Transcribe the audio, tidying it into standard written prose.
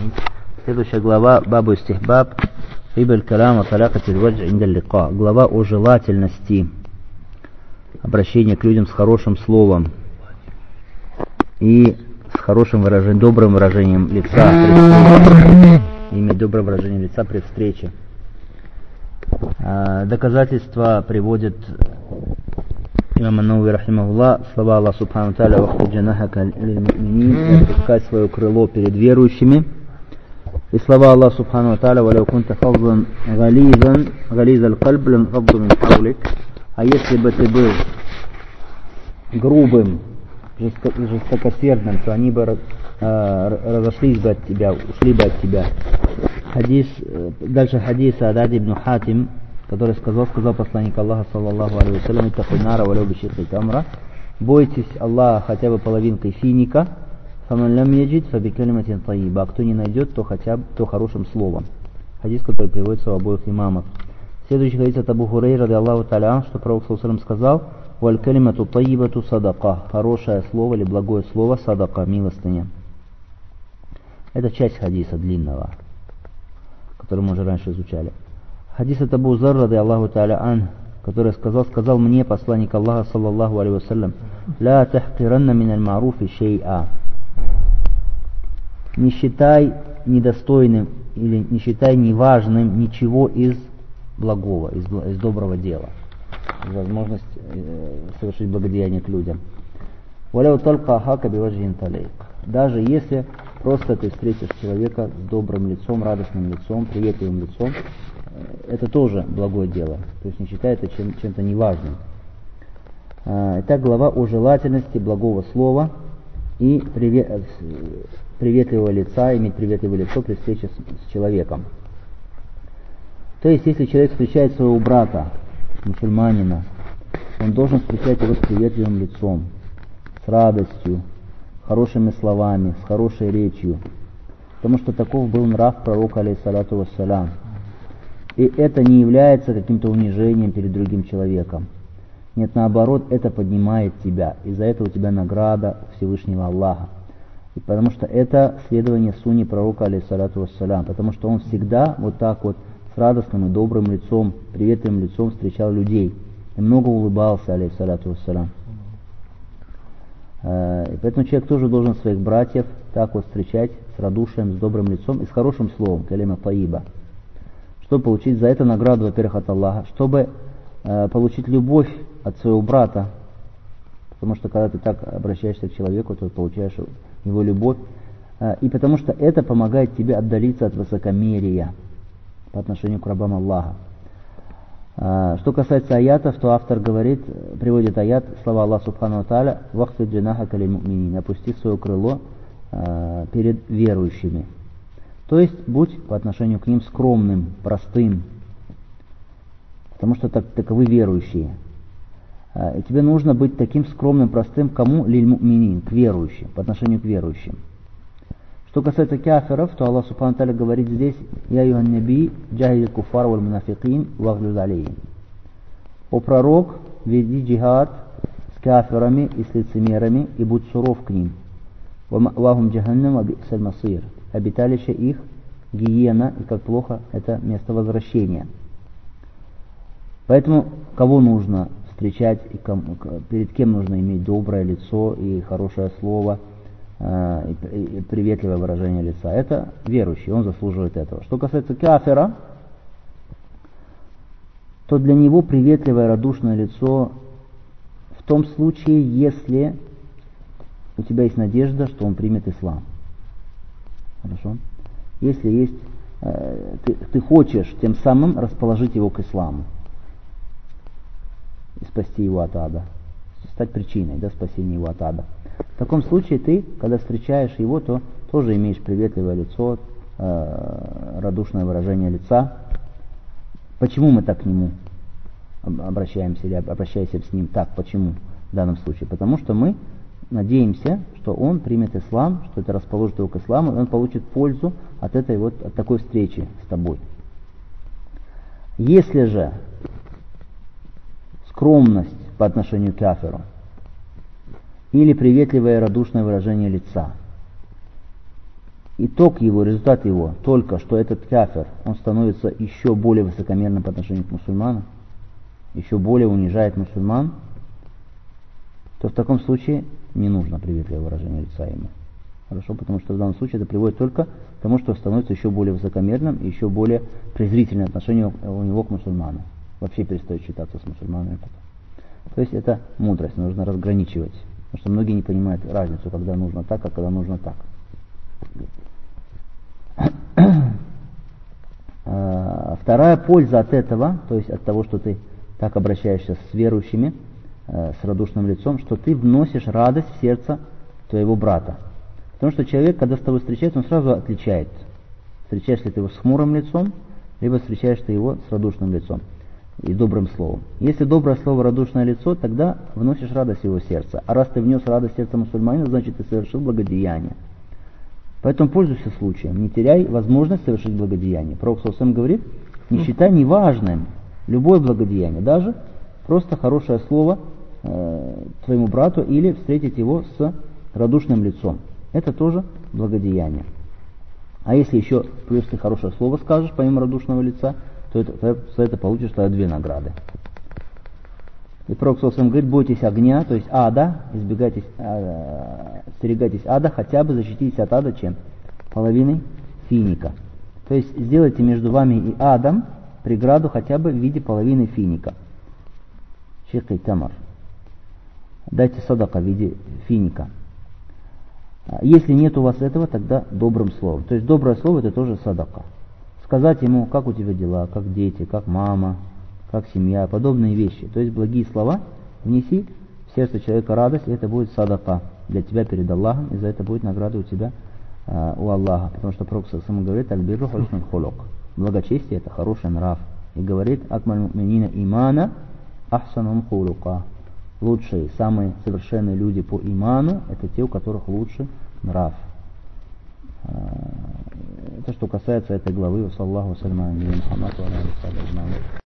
Рахим. Следующая глава Бабу Истихбаб Ибаль Калам Талакатиль Вадж Индаль Лика. Глава о желательности обращения к людям с хорошим словом и с хорошим выражением, добрым выражением лица при встрече. Иметь доброе выражение лица при встрече. Доказательства приводит имам Ан-Навави рахимахуллах, слова Аллаха субхану тааля: «Вахфид джанахака лиль-му'минин», «Опускай свое крыло перед верующими». И слова Аллаха субхану тааля: «Валяу кунта фаззан гализал кальб ланфадду мин хавлик». А если бы ты был грубым, жестокосердным, то они бы разошлись бы от тебя, ушли бы от тебя. Дальше хадис Адади ибн Хатим, который сказал посланник Аллаха саллаллаху алейхи ва саллям: «Иттакунара валяу бишикки тамра». Бойтесь Аллаха хотя бы половинкой финика. «Фаман лям яджид фабикалиматин тайиба». А кто не найдет, то хотя бы хорошим словом. Хадис, который приводится у обоих имамов. Следующий хадис от Абу Хурайры радиаллаху та'аля, что пророк саллаллаху алейхи ва саллям сказал: «Валь калимату тайибату садака». Хорошее слово или благое слово садака, милостыня. Это часть хадиса длинного, который мы уже раньше изучали. Хадис от Абу Зар радиаллаху та'аля ан, который сказал мне посланник Аллаха саллаллаху алейхи ва саллям: «Ла тахкиранна миналь ма'руфи шей'a». Не считай недостойным или не считай неважным ничего из благого, из доброго дела. Возможность совершить благодеяние к людям. «Валяу талка хака биваджин талейк». Даже если просто ты встретишь человека с добрым лицом, радостным лицом, приветливым лицом, это тоже благое дело. То есть не считай это чем-то неважным. Итак, глава о желательности благого слова и приветливого лица, иметь приветливое лицо при встрече с человеком. То есть, если человек встречает своего брата, мусульманина, он должен встречать его с приветливым лицом, с радостью, хорошими словами, с хорошей речью, потому что таков был нрав пророка алейхиссалату вассалям. И это не является каким-то унижением перед другим человеком. Нет, наоборот, это поднимает тебя, и за это у тебя награда Всевышнего Аллаха. И потому что это следование сунне пророка алейхиссалату вассалям, потому что он всегда вот так вот с радостным и добрым лицом, приветливым лицом встречал людей и много улыбался, алейхиссалату вассалям. И поэтому человек тоже должен своих братьев так вот встречать с радушием, с добрым лицом и с хорошим словом, калима таиба, чтобы получить за это награду, во-первых, от Аллаха, чтобы получить любовь от своего брата, потому что когда ты так обращаешься к человеку, то получаешь его любовь, и потому что это помогает тебе отдалиться от высокомерия по отношению к рабам Аллаха. Что касается аятов, то автор говорит, приводит аят, слова Аллаха субхану ва тааля: «Вахфид джанахака лиль-му'минин», опусти свое крыло перед верующими. То есть будь по отношению к ним скромным, простым, потому что таковы верующие. И тебе нужно быть таким скромным, простым, кому? Лиль-му'минин, к верующим, по отношению к верующим. Что касается кафиров, то Аллах субхану тааля говорит здесь: «Я юхан наби джахидил куфар валь мунафикин ваглюд алейхим». О пророк, веди джихад с кафирами и с лицемерами и будь суров к ним. «Вахум джаханнам ва би'саль масир». Обиталище их гиена, и как плохо это место возвращения. Поэтому кого нужно встречать и перед кем нужно иметь доброе лицо и хорошее слово, и приветливое выражение лица? Это верующий, он заслуживает этого. Что касается кафира, то для него приветливое, радушное лицо в том случае, если у тебя есть надежда, что он примет ислам. Хорошо? Если есть, ты хочешь тем самым расположить его к исламу и спасти его от ада, стать причиной, спасения его от ада. В таком случае ты, когда встречаешь его, то тоже имеешь приветливое лицо, радушное выражение лица. Почему мы так к нему обращаемся или обращаемся с ним так? Почему в данном случае? Потому что мы надеемся, что он примет ислам, что это расположит его к исламу, и он получит пользу от такой встречи с тобой. Если же скромность по отношению к кафиру или приветливое радушное выражение лица итог его, результат его, только что этот кафир, он становится еще более высокомерным по отношению к мусульманам, еще более унижает мусульман, то в таком случае не нужно приветливое выражение лица ему. Хорошо, потому что в данном случае это приводит только к тому, что становится еще более высокомерным и еще более презрительное отношение у него к мусульманам. Вообще перестает считаться с мусульманами. То есть это мудрость, нужно разграничивать. Потому что многие не понимают разницу, когда нужно так, а когда нужно так. Вторая польза от этого, то есть от того, что ты так обращаешься с верующими, с радушным лицом, что ты вносишь радость в сердце твоего брата. Потому что человек, когда с тобой встречается, он сразу отличает, встречаешь ли ты его с хмурым лицом, либо встречаешь ты его с радушным лицом и добрым словом. Если доброе слово, радушное лицо, тогда вносишь радость в его сердце. А раз ты внес радость в сердце мусульманина, значит ты совершил благодеяние. Поэтому пользуйся случаем, не теряй возможность совершить благодеяние. Пророк ﷺ говорит, не считай неважным любое благодеяние, даже просто хорошее слово твоему брату или встретить его с радушным лицом. Это тоже благодеяние. А если еще плюс ты хорошее слово скажешь помимо радушного лица, то за это получишь тогда 2 награды. И Пророк ﷺ говорит, бойтесь огня, то есть ада, остерегайтесь ада, хотя бы защититесь от ада чем? Половиной финика. То есть сделайте между вами и адом преграду хотя бы в виде половины финика. Шикай тамар. Дайте садака в виде финика. Если нет у вас этого, тогда добрым словом. То есть доброе слово это тоже садака. Сказать ему, как у тебя дела, как дети, как мама, как семья, подобные вещи. То есть благие слова внеси в сердце человека радость, и это будет садака для тебя перед Аллахом, и за это будет награда у тебя у Аллаха. Потому что Пророк ﷺ говорит, аль-бирру хуснул хулук. Благочестие это хороший нрав. И говорит, акмаль муминина имана ахсанум хулука. Лучшие, самые совершенные люди по иману, это те, у которых лучший нрав. Это что касается этой главы. Саллаху саляму алейхи Мухаммаду.